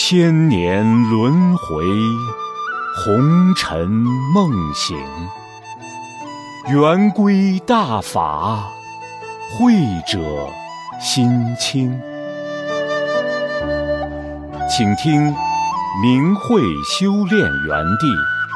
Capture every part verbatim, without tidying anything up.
千年轮回，红尘梦醒。圆规大法，慧者心清。请听明慧修炼园地。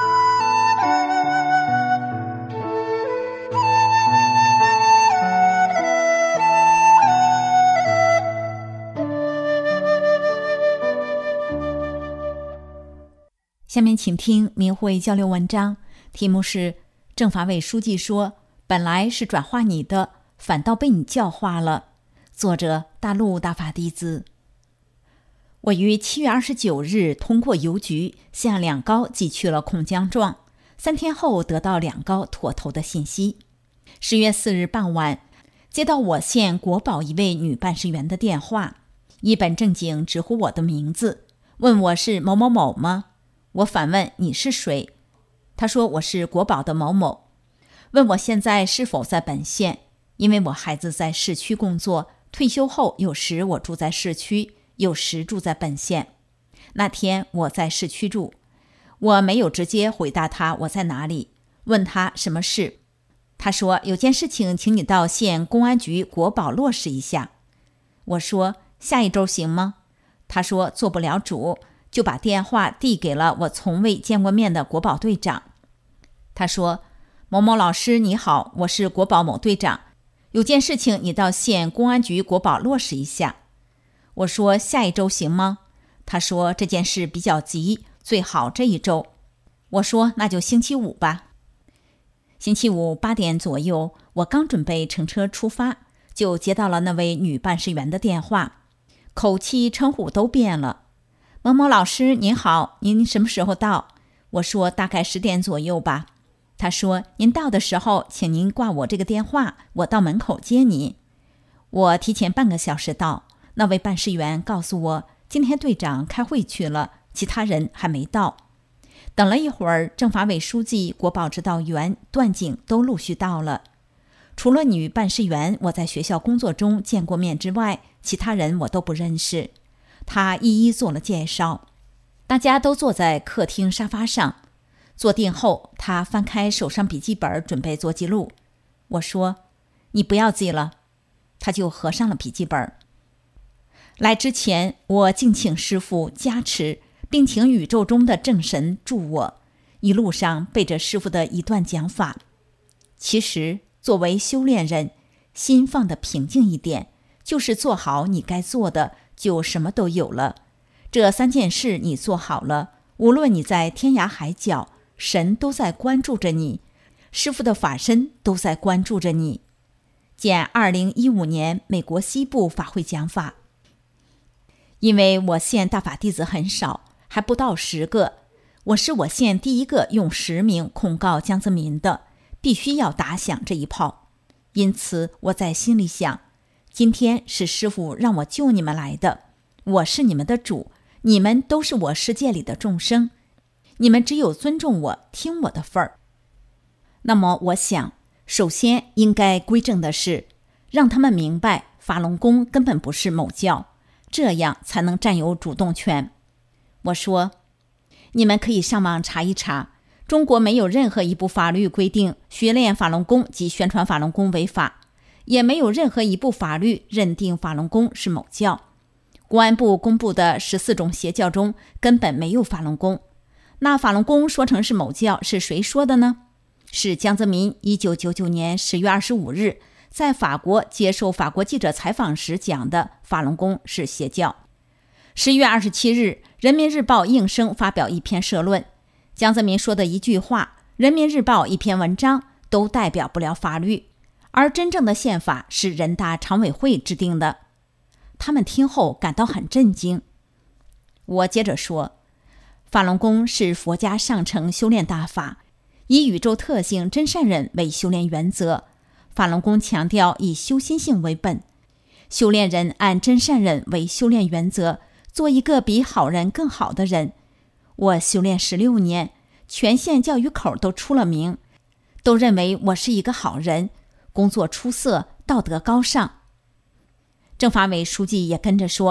下面请听明慧交流文章，题目是政法委书记说本来是转化你的，反倒被你教化了。作者大陆大法弟子。我于七月二十九日通过邮局向两高寄去了控浆状，三天后得到两高妥投的信息。十月四日傍晚，接到我县国保一位女办事员的电话，一本正经直呼我的名字，问我是某某某吗？我反问你是谁？他说我是国保的某某，问我现在是否在本县，因为我孩子在市区工作，退休后有时我住在市区，有时住在本县。那天我在市区住，我没有直接回答他我在哪里，问他什么事。他说有件事情请你到县公安局国保落实一下。我说下一周行吗？他说做不了主，就把电话递给了我从未见过面的国保队长。他说某某老师你好，我是国保某队长，有件事情你到县公安局国保落实一下。我说下一周行吗？他说这件事比较急，最好这一周。我说那就星期五吧。星期五八点左右，我刚准备乘车出发，就接到了那位女办事员的电话，口气称呼都变了。某某老师您好，您什么时候到？我说大概十点左右吧。他说您到的时候请您挂我这个电话，我到门口接您。我提前半个小时到，那位办事员告诉我今天队长开会去了，其他人还没到。等了一会儿，政法委书记、国保指导员、段警都陆续到了。除了女办事员我在学校工作中见过面之外，其他人我都不认识。他一一做了介绍，大家都坐在客厅沙发上。坐定后，他翻开手上笔记本准备做记录。我说你不要记了。他就合上了笔记本。来之前，我敬请师父加持，并请宇宙中的正神助我，一路上背着师父的一段讲法。其实作为修炼人，心放得平静一点，就是做好你该做的，就什么都有了。这三件事你做好了，无论你在天涯海角，神都在关注着你，师父的法身都在关注着你。见二零一五年美国西部法会讲法。因为我县大法弟子很少，还不到十个，我是我县第一个用实名控告江泽民的，必须要打响这一炮。因此我在心里想，今天是师父让我救你们来的，我是你们的主，你们都是我世界里的众生，你们只有尊重我，听我的份儿。那么我想，首先应该归正的是，让他们明白法轮功根本不是某教，这样才能占有主动权。我说，你们可以上网查一查，中国没有任何一部法律规定学练法轮功及宣传法轮功违法，也没有任何一部法律认定法轮功是某教。公安部公布的十四种邪教中根本没有法轮功。那法轮功说成是某教是谁说的呢？是江泽民一九九九年十月二十五日在法国接受法国记者采访时讲的法轮功是邪教。十月二十七日，人民日报应声发表一篇社论，江泽民说的一句话，人民日报一篇文章都代表不了法律，而真正的宪法是人大常委会制定的。他们听后感到很震惊。我接着说，法轮功是佛家上乘修炼大法，以宇宙特性真善忍为修炼原则。法轮功强调以修心性为本，修炼人按真善忍为修炼原则，做一个比好人更好的人。我修炼十六年，全县教育口都出了名，都认为我是一个好人，工作出色，道德高尚。政法委书记也跟着说，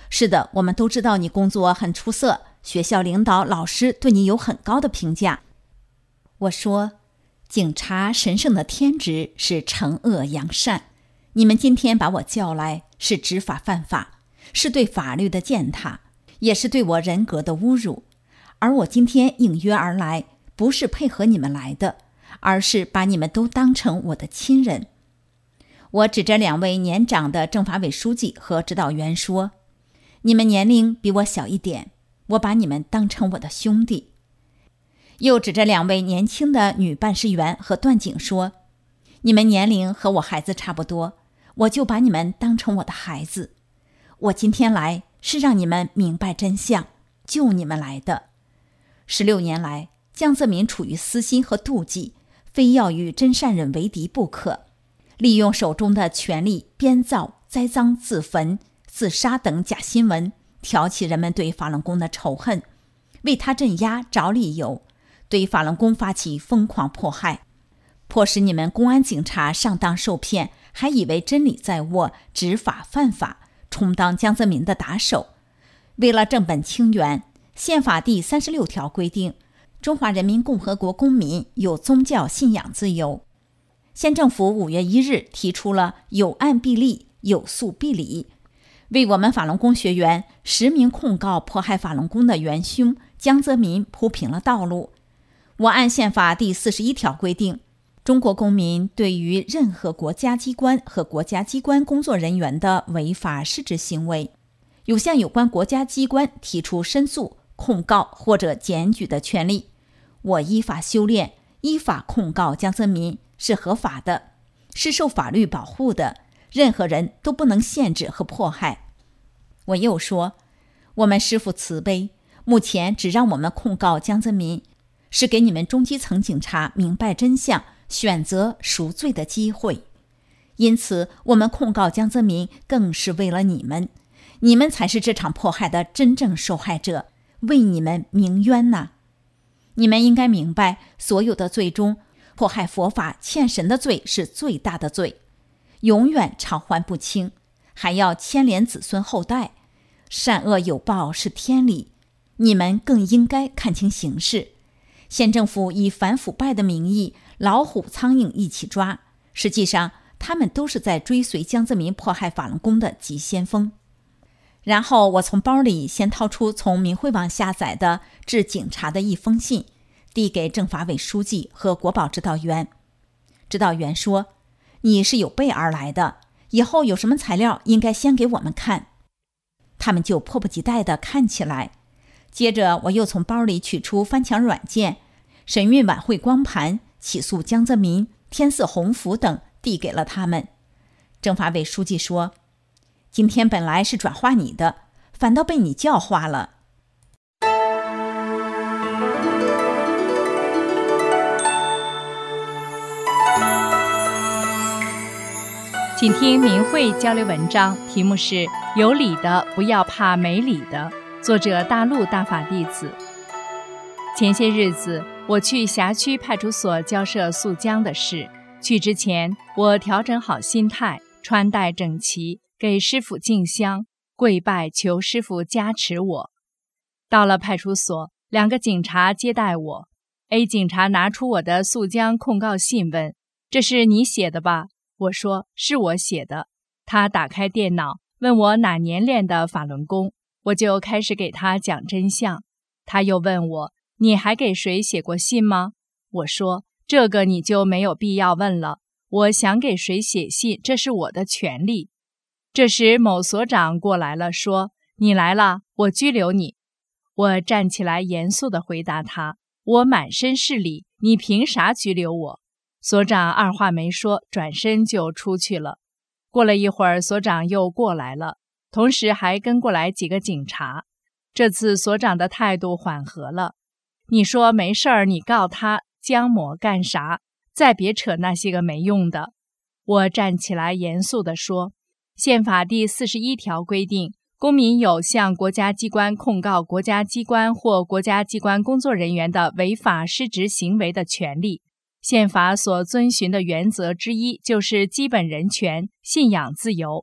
是的，我们都知道你工作很出色，学校领导、老师对你有很高的评价。我说，警察神圣的天职是惩恶扬善，你们今天把我叫来是执法犯法，是对法律的践踏，也是对我人格的侮辱。而我今天应约而来，不是配合你们来的，而是把你们都当成我的亲人。我指着两位年长的政法委书记和指导员说，你们年龄比我小一点，我把你们当成我的兄弟。又指着两位年轻的女办事员和段警说，你们年龄和我孩子差不多，我就把你们当成我的孩子。我今天来是让你们明白真相，救你们来的。十六年来，江泽民处于私心和妒忌，非要与真善人为敌不可，利用手中的权力编造栽赃自焚、自杀等假新闻，挑起人们对法轮功的仇恨，为他镇压找理由，对法轮功发起疯狂迫害，迫使你们公安警察上当受骗，还以为真理在握，执法犯法，充当江泽民的打手。为了正本清源，宪法第三十六条规定，中华人民共和国公民有宗教信仰自由。县政府五月一日提出了有案必立，有诉必理，为我们法轮功学员实名控告迫害法轮功的元凶江泽民铺平了道路。我按宪法第四十一条规定，中国公民对于任何国家机关和国家机关工作人员的违法失职行为，有向有关国家机关提出申诉、控告或者检举的权利。我依法修炼，依法控告江泽民是合法的，是受法律保护的，任何人都不能限制和迫害。我又说，我们师父慈悲，目前只让我们控告江泽民，是给你们中基层警察明白真相、选择赎罪的机会。因此，我们控告江泽民更是为了你们，你们才是这场迫害的真正受害者，为你们鸣冤呐！你们应该明白，所有的罪中，迫害佛法、欠神的罪是最大的罪，永远偿还不清，还要牵连子孙后代。善恶有报是天理，你们更应该看清形势。县政府以反腐败的名义，老虎苍蝇一起抓，实际上他们都是在追随江泽民迫害法轮功的急先锋。然后我从包里先掏出从明慧网下载的致警察的一封信，递给政法委书记和国保指导员。指导员说，你是有备而来的，以后有什么材料应该先给我们看。他们就迫不及待地看起来。接着我又从包里取出翻墙软件、审讯晚会光盘、起诉江泽民、天赐鸿福等递给了他们。政法委书记说，今天本来是转化你的，反倒被你教化了。 请听明慧交流文章，题目是有理的不要怕没理的，作者大陆大法弟子。前些日子我去辖区派出所交涉诉江的事，去之前我调整好心态，穿戴整齐，给师父敬香，跪拜求师父加持我。到了派出所，两个警察接待我。 A 警察拿出我的诉江控告信问，这是你写的吧？我说是我写的。他打开电脑问我哪年练的法轮功，我就开始给他讲真相。他又问我，你还给谁写过信吗？我说这个你就没有必要问了，我想给谁写信，这是我的权利。这时某所长过来了，说你来了，我拘留你。我站起来严肃地回答他，我满身是礼，你凭啥拘留我？所长二话没说，转身就出去了。过了一会儿，所长又过来了，同时还跟过来几个警察。这次所长的态度缓和了，你说没事儿，你告他江某干啥？再别扯那些个没用的。我站起来严肃地说，宪法第四十一条规定，公民有向国家机关控告国家机关或国家机关工作人员的违法失职行为的权利。宪法所遵循的原则之一就是基本人权、信仰自由。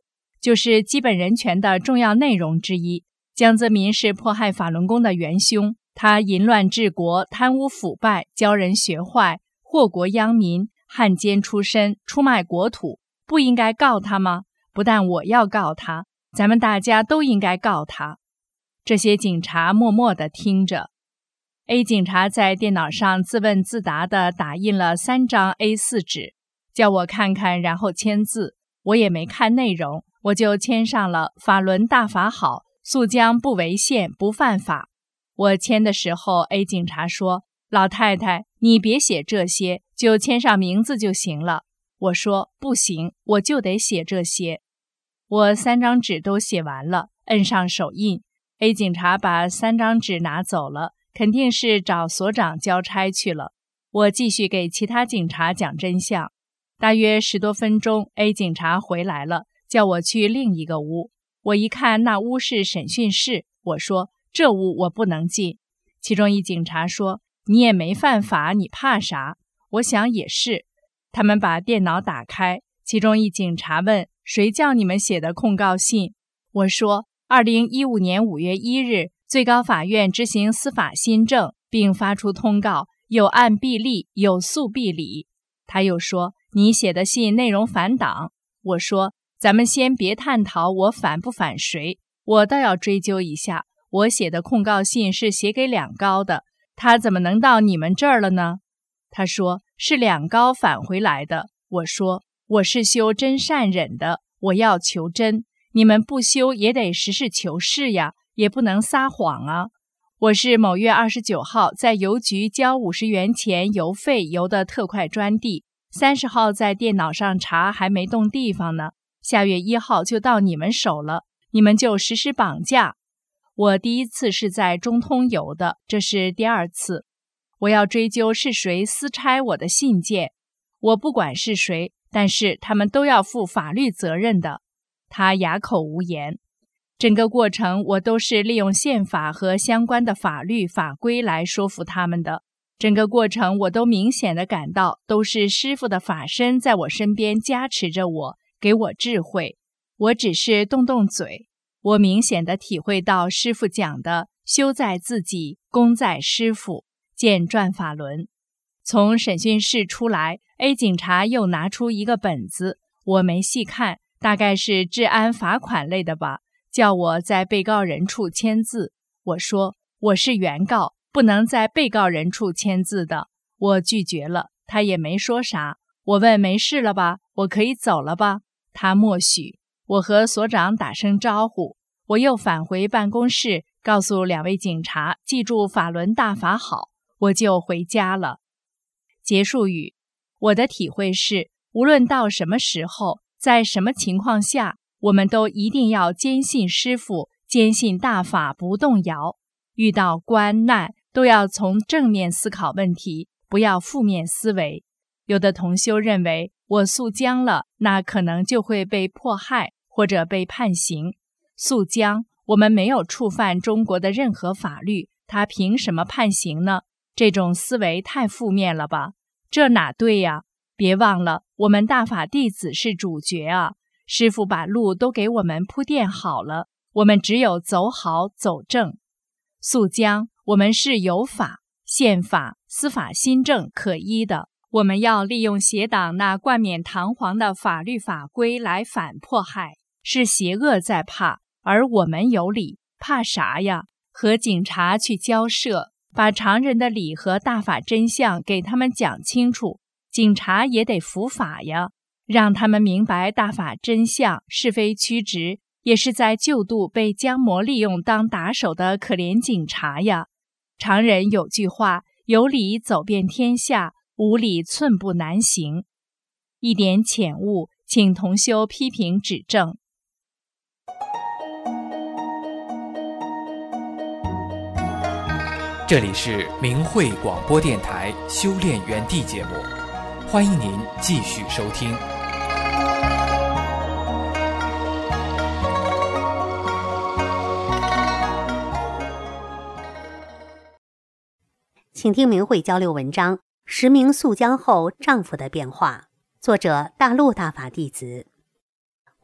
就是基本人权的重要内容之一。江泽民是迫害法轮功的元凶，他淫乱治国，贪污腐败，教人学坏，祸国殃民，汉奸出身，出卖国土，不应该告他吗？不但我要告他，咱们大家都应该告他。这些警察默默地听着。A 警察在电脑上自问自答地打印了三张 A 四 纸，叫我看看，然后签字。我也没看内容，我就签上了法轮大法好，肃江不违宪不犯法。我签的时候 A 警察说，老太太，你别写这些，就签上名字就行了。我说不行，我就得写这些。我三张纸都写完了，摁上手印。A 警察把三张纸拿走了，肯定是找所长交差去了。我继续给其他警察讲真相。大约十多分钟 ，A 警察回来了，叫我去另一个屋。我一看那屋是审讯室，我说这屋我不能进。其中一警察说，你也没犯法，你怕啥？我想也是。他们把电脑打开，其中一警察问，谁叫你们写的控告信？我说二零一五年五月一日，最高法院执行司法新政，并发出通告，有案必立，有诉必理。他又说，你写的信内容反党。我说，咱们先别探讨我反不反谁，我倒要追究一下，我写的控告信是写给两高的，他怎么能到你们这儿了呢？他说，是两高返回来的。我说，我是修真善忍的，我要求真，你们不修也得实事求是呀，也不能撒谎啊。我是某月二十九号在邮局交五十元钱邮费邮的特快专递，三十号在电脑上查还没动地方呢，下月一号就到你们手了，你们就实施绑架。我第一次是在中通邮的，这是第二次。我要追究是谁私拆我的信件，我不管是谁，但是他们都要负法律责任的。他哑口无言。整个过程我都是利用宪法和相关的法律法规来说服他们的。整个过程我都明显地感到，都是师父的法身在我身边加持着我，给我智慧。我只是动动嘴，我明显地体会到师父讲的修在自己，功在师父，见转法轮。从审讯室出来， A 警察又拿出一个本子，我没细看，大概是治安罚款类的吧，叫我在被告人处签字。我说我是原告，不能在被告人处签字的，我拒绝了。他也没说啥。我问没事了吧，我可以走了吧？他默许。我和所长打声招呼，我又返回办公室，告诉两位警察记住法轮大法好，我就回家了。结束语，我的体会是，无论到什么时候，在什么情况下，我们都一定要坚信师父，坚信大法不动摇。遇到关难，都要从正面思考问题，不要负面思维。有的同修认为，我肃江了，那可能就会被迫害，或者被判刑。肃江，我们没有触犯中国的任何法律，他凭什么判刑呢？这种思维太负面了吧？这哪对呀？别忘了，我们大法弟子是主角啊！师父把路都给我们铺垫好了，我们只有走好走正。肃江，我们是有法、宪法、司法新政可依的，我们要利用邪党那冠冕堂皇的法律法规来反迫害，是邪恶在怕，而我们有理，怕啥呀？和警察去交涉，把常人的理和大法真相给他们讲清楚，警察也得服法呀，让他们明白大法真相，是非曲直，也是在救度被江魔利用当打手的可怜警察呀。常人有句话，有理走遍天下，无理寸步难行。一点浅悟，请同修批评指正。 这里是明慧广播电台修炼园地节目，欢迎您继续收听。 请听明慧交流文章：实名肃江后丈夫的变化，作者大陆大法弟子。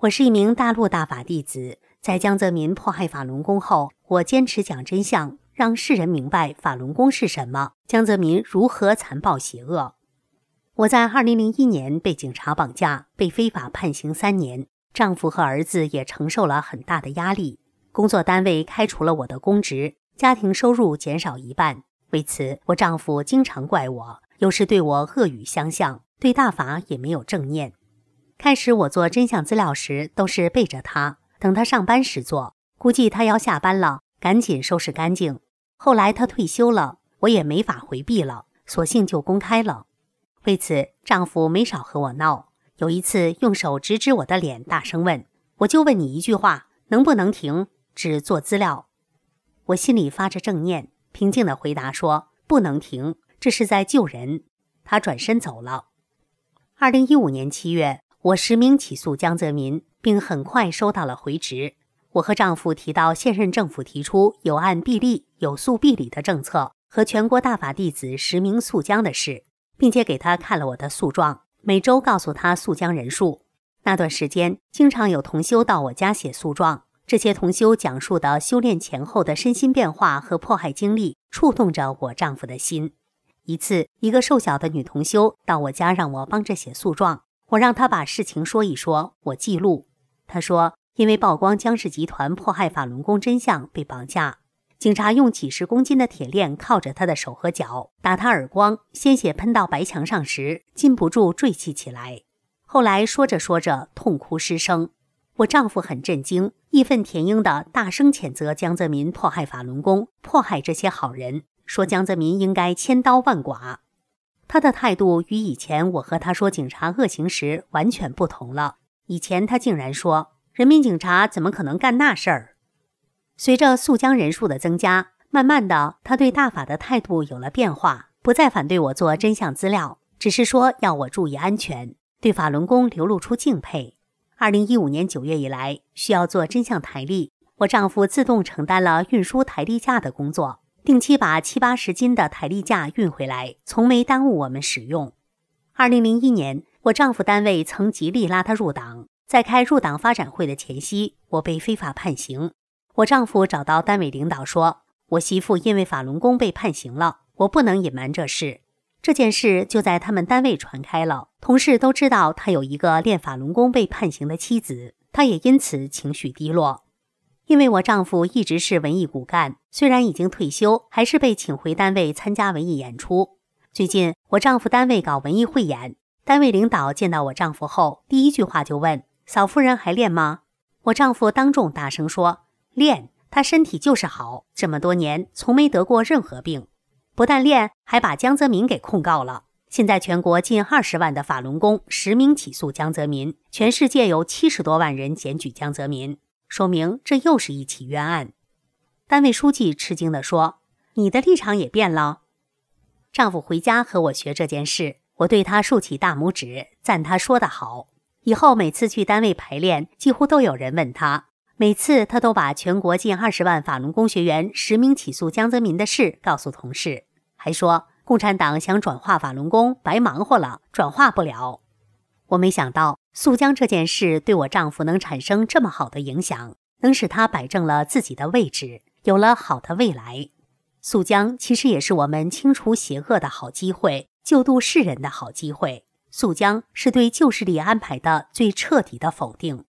我是一名大陆大法弟子，在江泽民迫害法轮功后，我坚持讲真相，让世人明白法轮功是什么，江泽民如何残暴邪恶。我在二零零一年被警察绑架，被非法判刑三年，丈夫和儿子也承受了很大的压力，工作单位开除了我的公职，家庭收入减少一半。为此，我丈夫经常怪我，有时对我恶语相向，对大法也没有正念。开始我做真相资料时都是背着他，等他上班时做，估计他要下班了，赶紧收拾干净。后来他退休了，我也没法回避了，索性就公开了。为此，丈夫没少和我闹，有一次用手直指我的脸，大声问：我就问你一句话，能不能停？只做资料。我心里发着正念，平静地回答说：不能停，这是在救人。他转身走了。二零一五年七月，我实名起诉江泽民，并很快收到了回执。我和丈夫提到现任政府提出有案必立、有诉必理的政策和全国大法弟子实名诉江的事，并且给他看了我的诉状，每周告诉他诉江人数。那段时间，经常有同修到我家写诉状，这些同修讲述的修炼前后的身心变化和迫害经历，触动着我丈夫的心。一次，一个瘦小的女同修到我家让我帮着写诉状，我让她把事情说一说，我记录。她说，因为曝光江氏集团迫害法轮功真相被绑架，警察用几十公斤的铁链铐着她的手和脚，打她耳光，鲜血喷到白墙上时，禁不住坠泣起来。后来说着说着痛哭失声。我丈夫很震惊，义愤填膺地大声谴责江泽民迫害法轮功，迫害这些好人，说江泽民应该千刀万剐。他的态度与以前我和他说警察恶行时完全不同了。以前他竟然说，人民警察怎么可能干那事儿？随着诉江人数的增加，慢慢的，他对大法的态度有了变化，不再反对我做真相资料，只是说要我注意安全，对法轮功流露出敬佩。二零一五年九月以来，需要做真相台历，我丈夫自动承担了运输台历架的工作，定期把七八十斤的台历架运回来，从没耽误我们使用。二零零一年，我丈夫单位曾极力拉他入党，在开入党发展会的前夕，我被非法判刑。我丈夫找到单位领导说，我媳妇因为法轮功被判刑了，我不能隐瞒这事。这件事就在他们单位传开了，同事都知道他有一个练法轮功被判刑的妻子，他也因此情绪低落。因为我丈夫一直是文艺骨干，虽然已经退休，还是被请回单位参加文艺演出。最近我丈夫单位搞文艺汇演，单位领导见到我丈夫后，第一句话就问：嫂夫人还练吗？我丈夫当众大声说：练，他身体就是好，这么多年从没得过任何病。不但练，还把江泽民给控告了。现在全国近二十万的法轮功实名起诉江泽民，全世界有七十多万人检举江泽民，说明这又是一起冤案。单位书记吃惊地说：你的立场也变了？丈夫回家和我学这件事，我对他竖起大拇指，赞他说得好。以后每次去单位排练，几乎都有人问他，每次他都把全国近二十万法轮功学员实名起诉江泽民的事告诉同事，还说共产党想转化法轮功，白忙活了，转化不了。我没想到诉江这件事对我丈夫能产生这么好的影响，能使他摆正了自己的位置，有了好的未来。诉江其实也是我们清除邪恶的好机会，救度世人的好机会。诉江是对旧势力安排的最彻底的否定。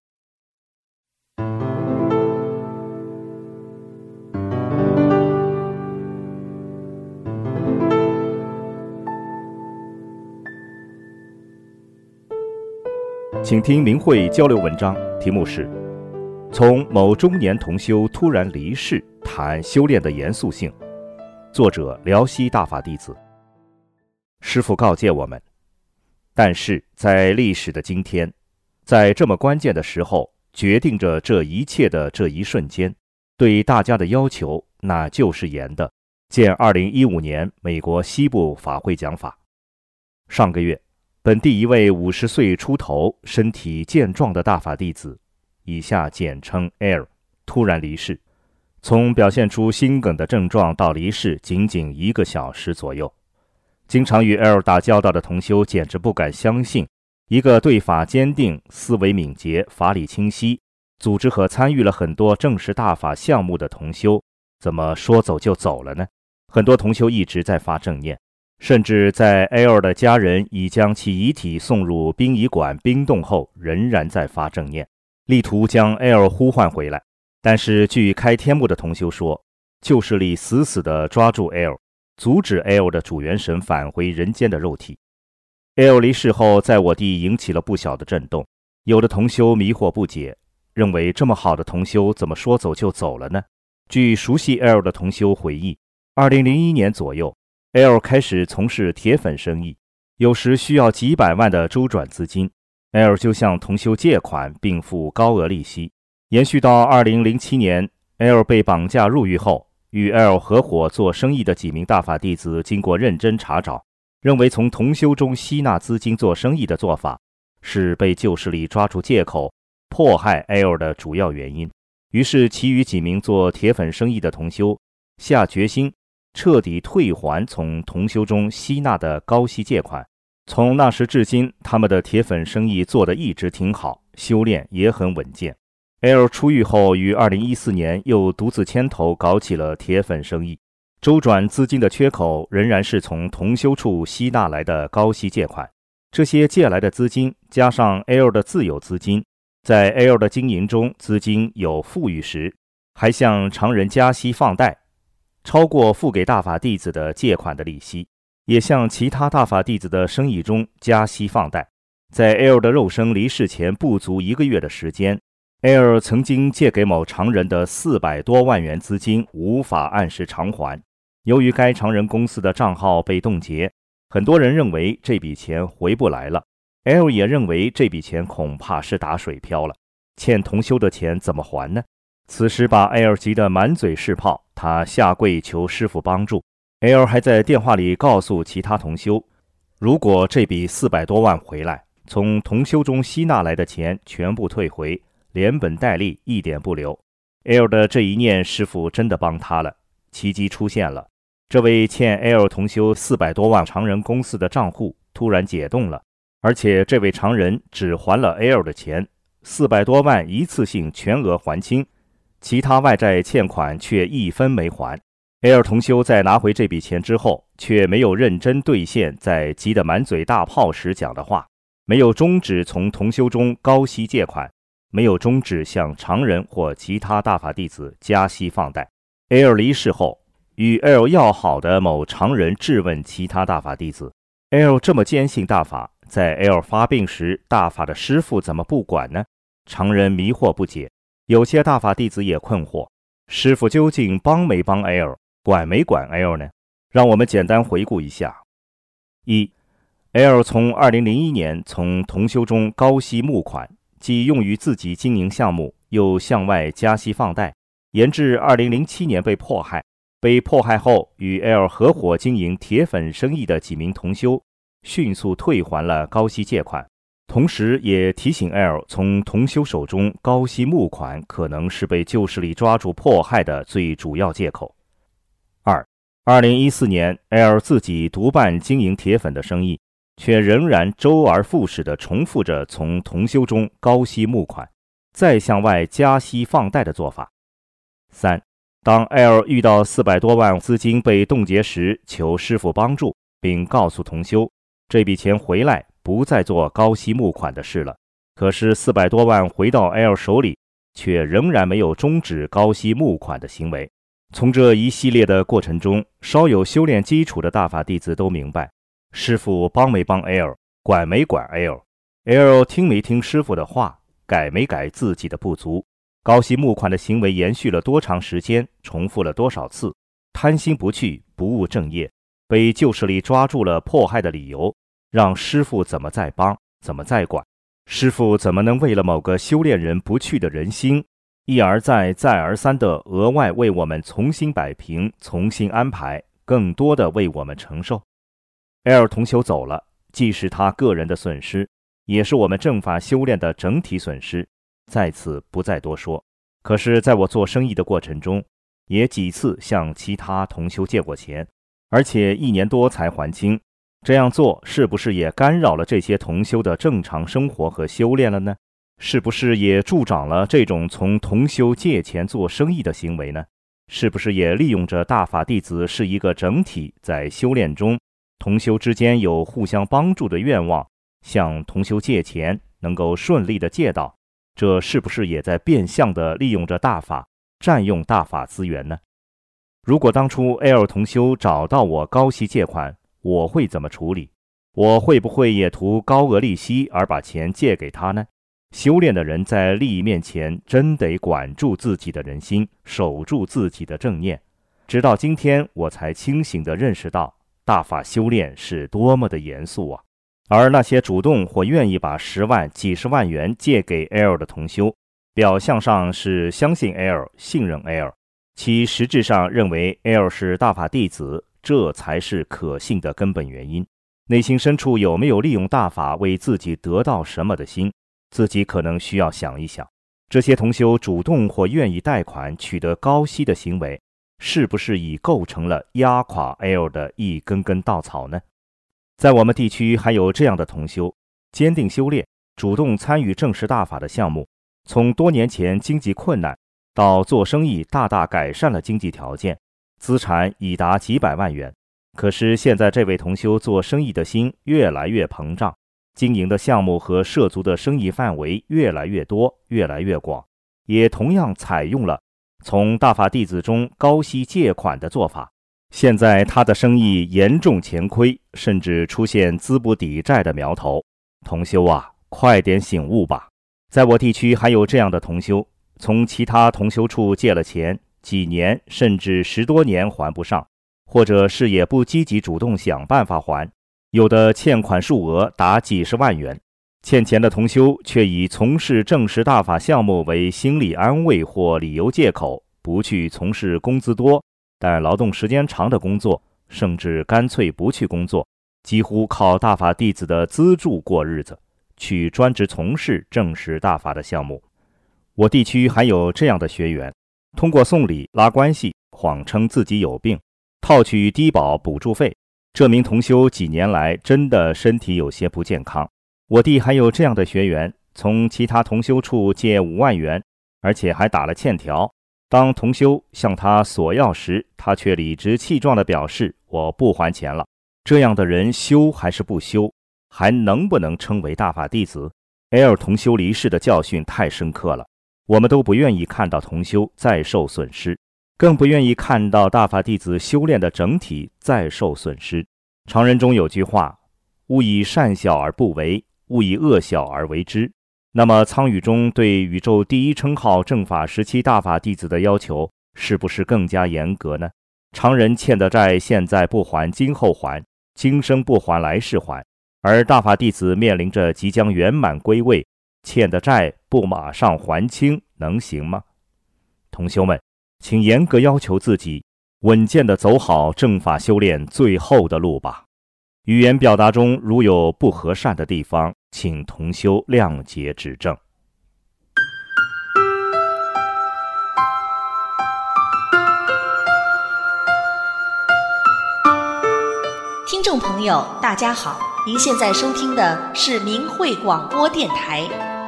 请听明慧交流文章，题目是从某中年同修突然离世谈修炼的严肃性，作者辽西大法弟子。师父告诫我们，但是在历史的今天，在这么关键的时候，决定着这一切的这一瞬间，对大家的要求那就是严的。见二零一五年美国西部法会讲法。上个月，本地一位五十岁出头、身体健壮的大法弟子，以下简称 L， 突然离世。从表现出心梗的症状到离世，仅仅一个小时左右。经常与 L 打交道的同修简直不敢相信， 一个对法坚定、思维敏捷、法理清晰、组织和参与了很多正式大法项目的同修，怎么说走就走了呢？很多同修一直在发正念，甚至在 L 的家人已将其遗体送入殡仪馆冰冻后，仍然在发正念，力图将 L 呼唤回来。但是据开天幕的同修说，旧势力死死地抓住 L， 阻止 L 的主元神返回人间的肉体。L 离世后，在我地引起了不小的震动，有的同修迷惑不解，认为这么好的同修怎么说走就走了呢？据熟悉 L 的同修回忆，二零零一年左右 L 开始从事铁粉生意，有时需要几百万的周转资金， L 就向同修借款并付高额利息。延续到二零零七年 L 被绑架入狱后，与 L 合伙做生意的几名大法弟子经过认真查找，认为从同修中吸纳资金做生意的做法是被旧势力抓住借口迫害 L 的主要原因。于是其余几名做铁粉生意的同修下决心彻底退还从同修中吸纳的高息借款。从那时至今，他们的铁粉生意做得一直挺好，修炼也很稳健。 L 出狱后于二零一四年又独自牵头搞起了铁粉生意，周转资金的缺口仍然是从同修处吸纳来的高息借款。这些借来的资金加上 L 的自有资金，在 L 的经营中资金有富裕时，还向常人加息放贷，超过付给大法弟子的借款的利息，也向其他大法弟子的生意中加息放贷。在 L 的肉身离世前不足一个月的时间， L 曾经借给某常人的四百多万元资金无法按时偿还。由于该常人公司的账号被冻结，很多人认为这笔钱回不来了， L 也认为这笔钱恐怕是打水漂了，欠同修的钱怎么还呢？此时把 L 急得满嘴是泡，他下跪求师父帮助。 L 还在电话里告诉其他同修，如果这笔四百多万回来，从同修中吸纳来的钱全部退回，连本带利一点不留。 L 的这一念，师父真的帮他了，奇迹出现了。这位欠 L 同修四百多万常人公司的账户突然解冻了，而且这位常人只还了 L 的钱，四百多万一次性全额还清，其他外债欠款却一分没还。 L 同修在拿回这笔钱之后，却没有认真兑现在急得满嘴大泡时讲的话，没有终止从同修中高息借款，没有终止向常人或其他大法弟子加息放贷。 L 离世后，与 L 要好的某常人质问其他大法弟子， L 这么坚信大法，在 L 发病时大法的师父怎么不管呢？常人迷惑不解，有些大法弟子也困惑，师父究竟帮没帮 L， 管没管 L 呢？让我们简单回顾一下。一 L 从二零零一年从同修中高息募款，既用于自己经营项目，又向外加息放贷，延至二零零七年被迫害。被迫害后，与 L 合伙经营铁粉生意的几名同修迅速退还了高息借款，同时也提醒 L 从同修手中高息募款可能是被旧势力抓住迫害的最主要借口。二二零一四年 L 自己独办经营铁粉的生意，却仍然周而复始地重复着从同修中高息募款，再向外加息放贷的做法。三当 L 遇到四百多万资金被冻结时，求师父帮助，并告诉同修这笔钱回来不再做高息募款的事了。可是四百多万回到 L 手里，却仍然没有终止高息募款的行为。从这一系列的过程中，稍有修炼基础的大法弟子都明白，师父帮没帮 L， 管没管 L， L 听没听师父的话，改没改自己的不足。高息募款的行为延续了多长时间，重复了多少次，贪心不去，不务正业，被旧势力抓住了迫害的理由，让师父怎么再帮，怎么再管？师父怎么能为了某个修炼人不去的人心，一而再再而三地额外为我们重新摆平，重新安排，更多的为我们承受？ L 同修走了，既是他个人的损失，也是我们正法修炼的整体损失，在此不再多说。可是在我做生意的过程中，也几次向其他同修借过钱，而且一年多才还清， 这样做是不是也干扰了这些同修的正常生活和修炼了呢？是不是也助长了这种从同修借钱做生意的行为呢？是不是也利用着大法弟子是一个整体，在修炼中同修之间有互相帮助的愿望，向同修借钱能够顺利的借到，这是不是也在变相的利用着大法，占用大法资源呢？如果当初 L 同修找到我高息借款，我会怎么处理？我会不会也图高额利息而把钱借给他呢？修炼的人在利益面前真得管住自己的人心，守住自己的正念。直到今天我才清醒地认识到大法修炼是多么的严肃啊！而那些主动或愿意把十万、几十万元借给 L 的同修，表象上是相信 L、信任 L， 其实质上认为 L 是大法弟子，这才是可信的根本原因。内心深处有没有利用大法为自己得到什么的心，自己可能需要想一想。这些同修主动或愿意贷款取得高息的行为，是不是已构成了压垮 L 的一根根稻草呢？在我们地区还有这样的同修，坚定修炼，主动参与正实大法的项目，从多年前经济困难到做生意大大改善了经济条件，资产已达几百万元。可是现在这位同修做生意的心越来越膨胀，经营的项目和涉足的生意范围越来越多，越来越广，也同样采用了从大法弟子中高息借款的做法。现在他的生意严重钱亏，甚至出现资不抵债的苗头。同修啊，快点醒悟吧！在我地区还有这样的同修，从其他同修处借了钱，几年甚至十多年还不上，或者是也不积极主动想办法还，有的欠款数额达几十万元。欠钱的同修却以从事正实大法项目为心理安慰或理由借口，不去从事工资多但劳动时间长的工作，甚至干脆不去工作，几乎靠大法弟子的资助过日子，去专职从事正实大法的项目。我地区还有这样的学员，通过送礼拉关系，谎称自己有病，套取低保补助费。这名同修几年来真的身体有些不健康。我弟还有这样的学员，从其他同修处借五万元，而且还打了欠条。当同修向他索要时，他却理直气壮地表示我不还钱了。这样的人修还是不修，还能不能称为大法弟子？ L 同修离世的教训太深刻了，我们都不愿意看到同修再受损失，更不愿意看到大法弟子修炼的整体再受损失。常人中有句话，勿以善小而不为，勿以恶小而为之。那么苍宇中对宇宙第一称号正法时期大法弟子的要求是不是更加严格呢？常人欠的债现在不还，今后还，今生不还，来世还，而大法弟子面临着即将圆满归位，欠的债不马上还清，能行吗？同修们，请严格要求自己，稳健地走好正法修炼最后的路吧。语言表达中如有不和善的地方，请同修谅解指正。 听众朋友大家好，您现在收听的是明慧广播电台。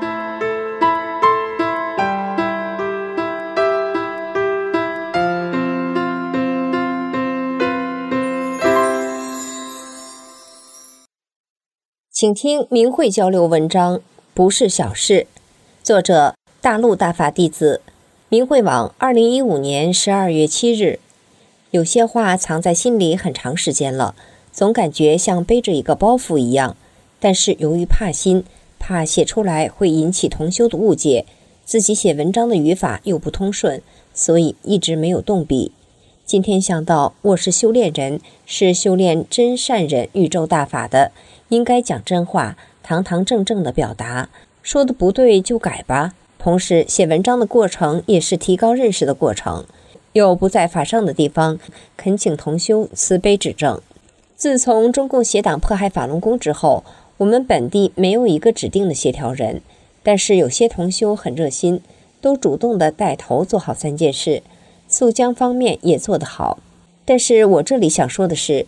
请听明慧交流文章，不是小事。作者大陆大法弟子，明慧网二零一五年十二月七日。有些话藏在心里很长时间了，总感觉像背着一个包袱一样，但是由于怕心，怕写出来会引起同修的误解，自己写文章的语法又不通顺，所以一直没有动笔。今天想到我是修炼人，是修炼真善忍宇宙大法的，应该讲真话，堂堂正正的表达，说的不对就改吧。同时写文章的过程也是提高认识的过程，有不在法上的地方，恳请同修慈悲指正。自从中共邪党迫害法轮功之后，我们本地没有一个指定的协调人，但是有些同修很热心，都主动的带头做好三件事，肃江方面也做得好。但是我这里想说的是，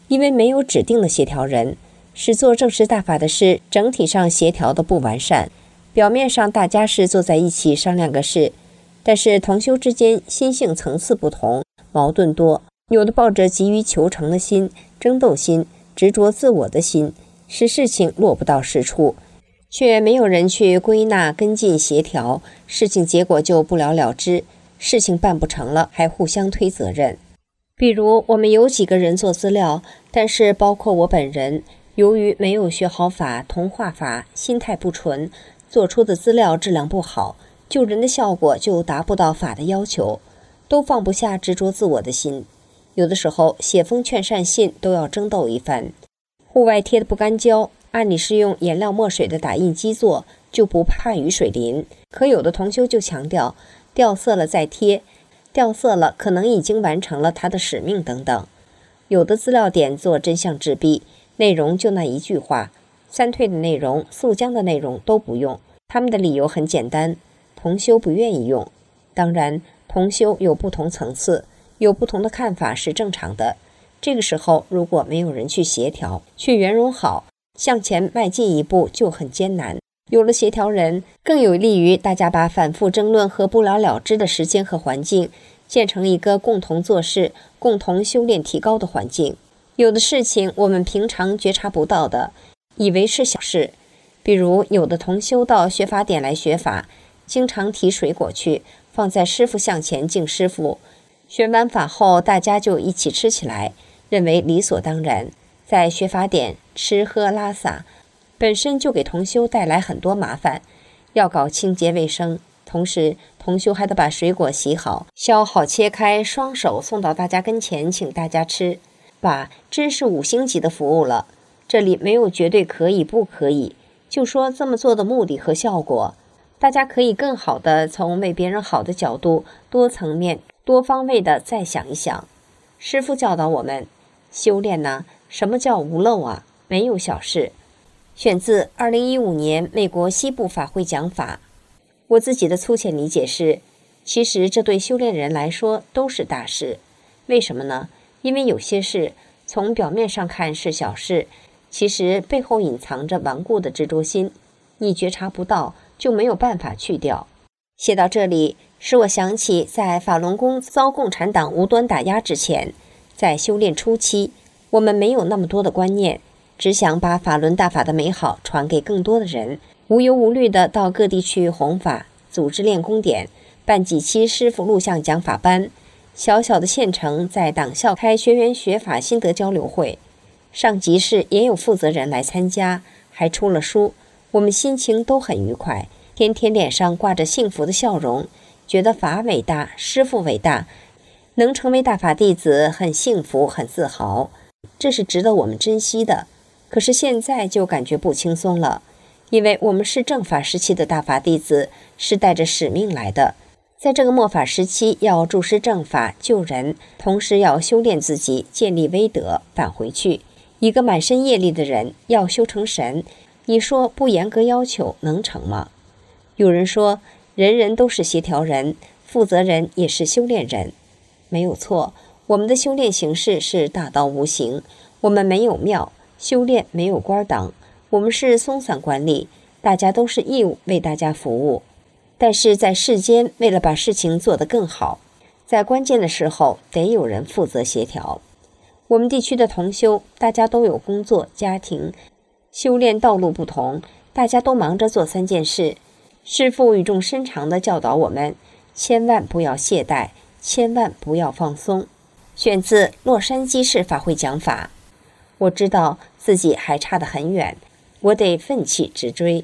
因为没有指定的协调人，使做正式大法的事整体上协调的不完善。表面上大家是坐在一起商量个事，但是同修之间心性层次不同，矛盾多，有的抱着急于求成的心、争斗心、执着自我的心，使事情落不到实处，却没有人去归纳跟进协调，事情结果就不了了之，事情办不成了还互相推责任。比如我们有几个人做资料，但是包括我本人，由于没有学好法、同化法，心态不纯，做出的资料质量不好，救人的效果就达不到法的要求，都放不下执着自我的心。有的时候写封劝善信都要争斗一番。户外贴的不干胶，按理是用颜料墨水的打印机做，就不怕雨水淋，可有的同修就强调掉色了再贴，掉色了可能已经完成了他的使命等等。有的资料点做真相制弊，内容就那一句话，三退的内容、速浆的内容都不用，他们的理由很简单，同修不愿意用。当然同修有不同层次，有不同的看法是正常的。这个时候如果没有人去协调，去圆融好，向前迈进一步就很艰难。有了协调人，更有利于大家把反复争论和不了了之的时间和环境建成一个共同做事、共同修炼提高的环境。有的事情我们平常觉察不到的，以为是小事，比如有的同修到学法点来学法，经常提水果去放在师父像前敬师父，学完法后大家就一起吃起来，认为理所当然。在学法点吃喝拉撒本身就给同修带来很多麻烦，要搞清洁卫生，同时同修还得把水果洗好、削好切开，双手送到大家跟前请大家吃，把真是五星级的服务了。这里没有绝对可以不可以，就说这么做的目的和效果，大家可以更好的从为别人好的角度，多层面多方位的再想一想。师父教导我们修炼呢，什么叫无漏啊？没有小事。选自二零一五年美国西部法会讲法。我自己的粗浅理解是，其实这对修炼人来说都是大事。为什么呢？因为有些事从表面上看是小事，其实背后隐藏着顽固的执着心，你觉察不到，就没有办法去掉。写到这里，使我想起在法轮功遭共产党无端打压之前，在修炼初期，我们没有那么多的观念，只想把法轮大法的美好传给更多的人，无忧无虑地到各地去弘法，组织练功点，办几期师父录像讲法班，小小的县城在党校开学员学法心得交流会，上级市也有负责人来参加，还出了书，我们心情都很愉快，天天脸上挂着幸福的笑容，觉得法伟大，师父伟大，能成为大法弟子很幸福很自豪，这是值得我们珍惜的。可是现在就感觉不轻松了，因为我们是正法时期的大法弟子，是带着使命来的，在这个末法时期要注师正法救人，同时要修炼自己，建立威德，返回去。一个满身业力的人要修成神，你说不严格要求能成吗？有人说人人都是协调人，负责人也是修炼人，没有错，我们的修炼形式是大道无形，我们没有庙，修炼没有官党，我们是松散管理，大家都是义务为大家服务。但是在世间，为了把事情做得更好，在关键的时候得有人负责协调。我们地区的同修，大家都有工作、家庭，修炼道路不同，大家都忙着做三件事。师父语重深长地教导我们，千万不要懈怠，千万不要放松。选自洛杉矶市法会讲法。我知道自己还差得很远，我得奋起直追。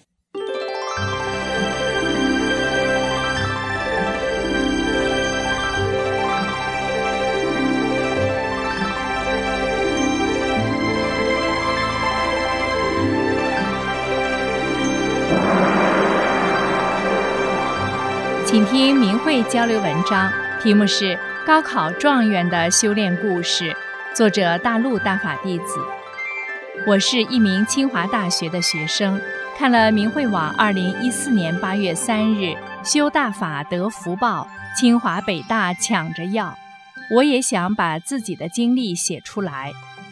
请听明慧交流文章，题目是《高考状元的修炼故事》，作者大陆大法弟子。我是一名清华大学的学生，看了明慧网二零一四年八月三日修大法得福报，清华北大抢着要，我也想把自己的经历写出来。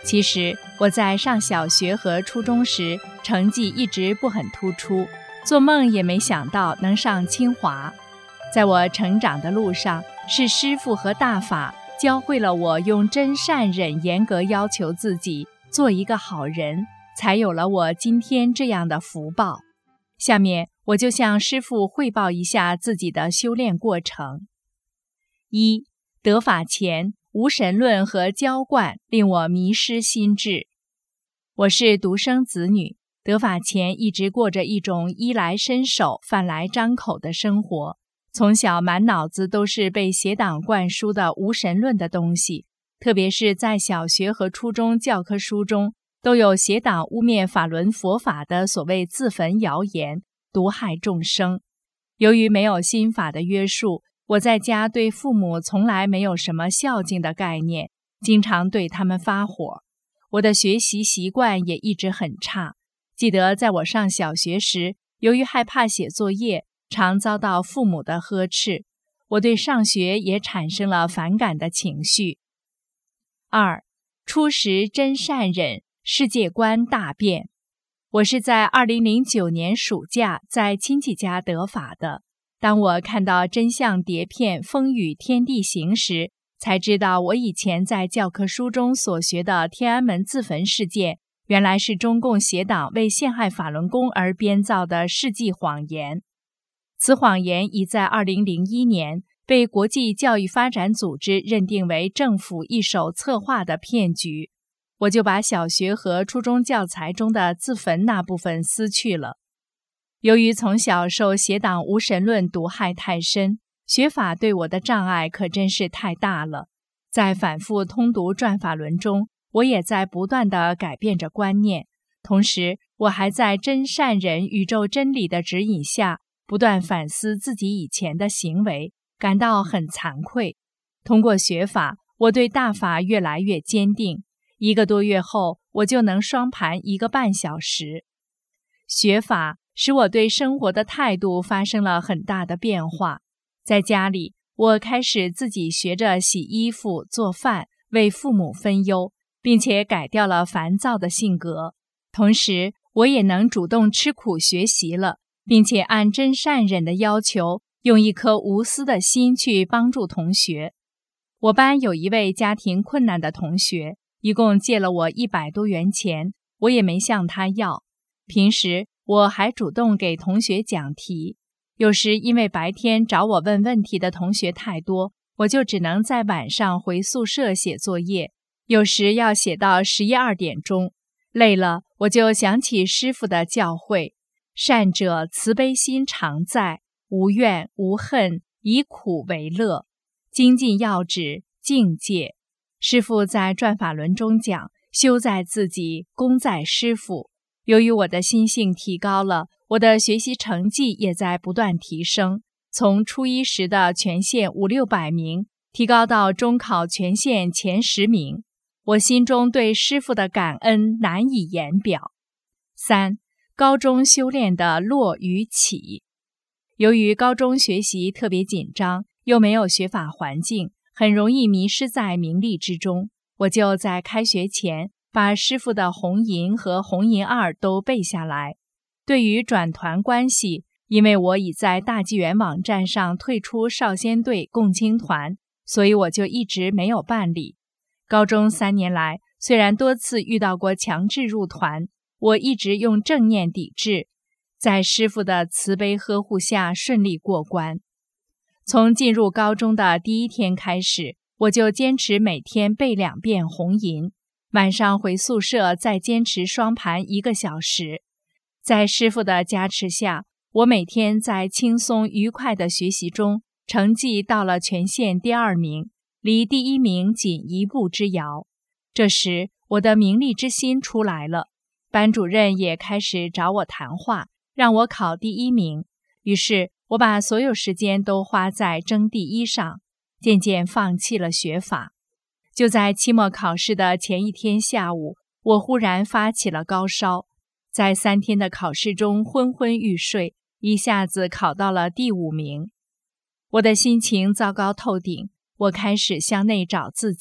其实我在上小学和初中时，成绩一直不很突出，做梦也没想到能上清华。在我成长的路上，是师父和大法教会了我用真善忍严格要求自己，做一个好人，才有了我今天这样的福报。下面我就向师父汇报一下自己的修炼过程。一、得法前，无神论和浇灌令我迷失心智。我是独生子女，得法前一直过着一种衣来伸手、饭来张口的生活，从小满脑子都是被邪党灌输的无神论的东西，特别是在小学和初中教科书中，都有邪党污蔑法轮佛法的所谓自焚谣言，毒害众生。由于没有心法的约束，我在家对父母从来没有什么孝敬的概念，经常对他们发火。我的学习习惯也一直很差。记得在我上小学时，由于害怕写作业，常遭到父母的呵斥，我对上学也产生了反感的情绪。二、初识真善忍，世界观大变。我是在二零零九年暑假在亲戚家得法的。当我看到真相碟片《风雨天地行》时，才知道我以前在教科书中所学的天安门自焚事件，原来是中共邪党为陷害法轮功而编造的世纪谎言。此谎言已在二零零一年被国际教育发展组织认定为政府一手策划的骗局。我就把小学和初中教材中的自焚那部分撕去了。由于从小受邪党无神论毒害太深，学法对我的障碍可真是太大了。在反复通读转法轮中，我也在不断地改变着观念，同时我还在真善忍宇宙真理的指引下，不断反思自己以前的行为，感到很惭愧。通过学法，我对大法越来越坚定。一个多月后，我就能双盘一个半小时。学法使我对生活的态度发生了很大的变化。在家里，我开始自己学着洗衣服、做饭，为父母分忧，并且改掉了烦躁的性格。同时，我也能主动吃苦学习了，并且按真善忍的要求，用一颗无私的心去帮助同学。我班有一位家庭困难的同学，一共借了我一百多元钱，我也没向他要。平时我还主动给同学讲题，有时因为白天找我问问题的同学太多，我就只能在晚上回宿舍写作业，有时要写到十一二点钟。累了，我就想起师父的教诲：善者慈悲心常在，无怨无恨，以苦为乐，精进要旨，境界。师父在转法轮中讲，修在自己，功在师父。由于我的心性提高了，我的学习成绩也在不断提升，从初一时的全县五六百名，提高到中考全县前十名。我心中对师父的感恩难以言表。三、高中修炼的落与起。由于高中学习特别紧张，又没有学法环境，很容易迷失在名利之中。我就在开学前把师父的红银和红银二都背下来。对于转团关系，因为我已在大纪元网站上退出少先队共青团，所以我就一直没有办理。高中三年来，虽然多次遇到过强制入团，我一直用正念抵制，在师父的慈悲呵护下顺利过关。从进入高中的第一天开始，我就坚持每天背两遍红银，晚上回宿舍再坚持双盘一个小时。在师父的加持下，我每天在轻松愉快的学习中，成绩到了全县第二名，离第一名仅一步之遥。这时，我的名利之心出来了，班主任也开始找我谈话，让我考第一名。于是，我把所有时间都花在争第一上，渐渐放弃了学法。就在期末考试的前一天下午，我忽然发起了高烧，在三天的考试中昏昏欲睡，一下子考到了第五名。我的心情糟糕透顶，我开始向内找自己，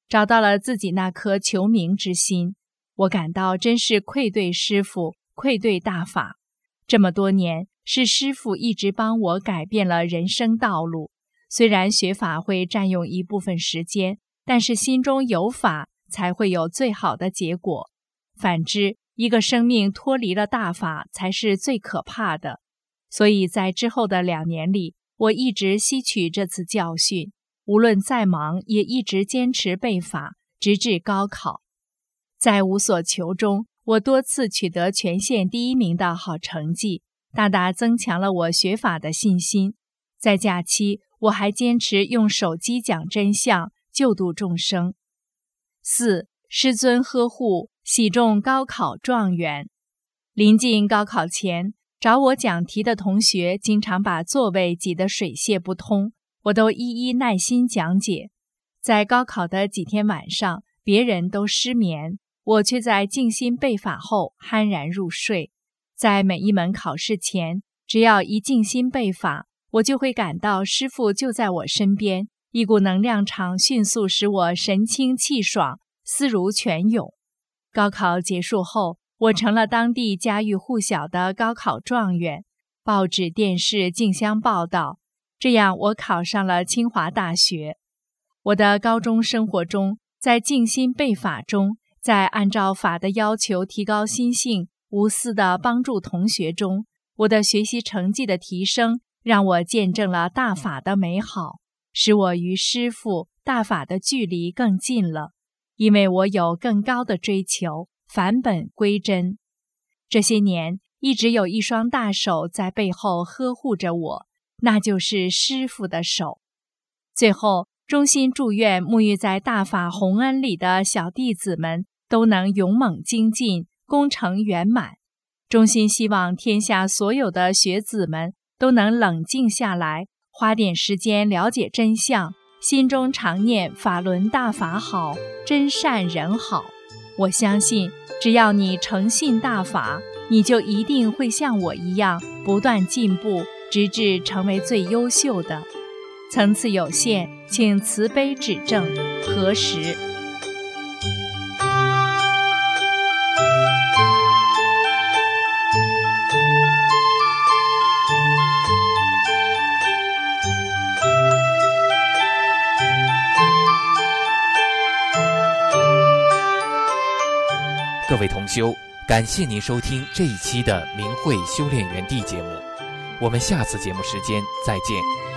找到了自己那颗求名之心。我感到真是愧对师父，愧对大法。这么多年，是师父一直帮我改变了人生道路。虽然学法会占用一部分时间，但是心中有法，才会有最好的结果。反之，一个生命脱离了大法，才是最可怕的。所以在之后的两年里，我一直吸取这次教训，无论再忙，也一直坚持背法，直至高考。在无所求中，我多次取得全县第一名的好成绩，大大增强了我学法的信心。在假期，我还坚持用手机讲真相，救度众生。四、师尊呵护，喜中高考状元。临近高考前，找我讲题的同学经常把座位挤得水泄不通，我都一一耐心讲解。在高考的几天晚上，别人都失眠，我却在静心背法后酣然入睡。在每一门考试前，只要一静心背法，我就会感到师父就在我身边，一股能量场迅速使我神清气爽，思如泉涌。高考结束后，我成了当地家喻户晓的高考状元，报纸电视竞相报道，这样我考上了清华大学。我的高中生活中，在静心背法中，在按照法的要求提高心性，无私地帮助同学中，我的学习成绩的提升，让我见证了大法的美好，使我与师父大法的距离更近了。因为我有更高的追求，返本归真。这些年，一直有一双大手在背后呵护着我，那就是师父的手。最后，衷心祝愿沐浴在大法洪恩里的小弟子们都能勇猛精进，功成圆满。衷心希望天下所有的学子们都能冷静下来，花点时间了解真相，心中常念法轮大法好，真善人好。我相信，只要你诚信大法，你就一定会像我一样不断进步，直至成为最优秀的。层次有限，请慈悲指正，核实。 各位同修，感谢您收听这一期的明慧修炼园地节目，我们下次节目时间再见。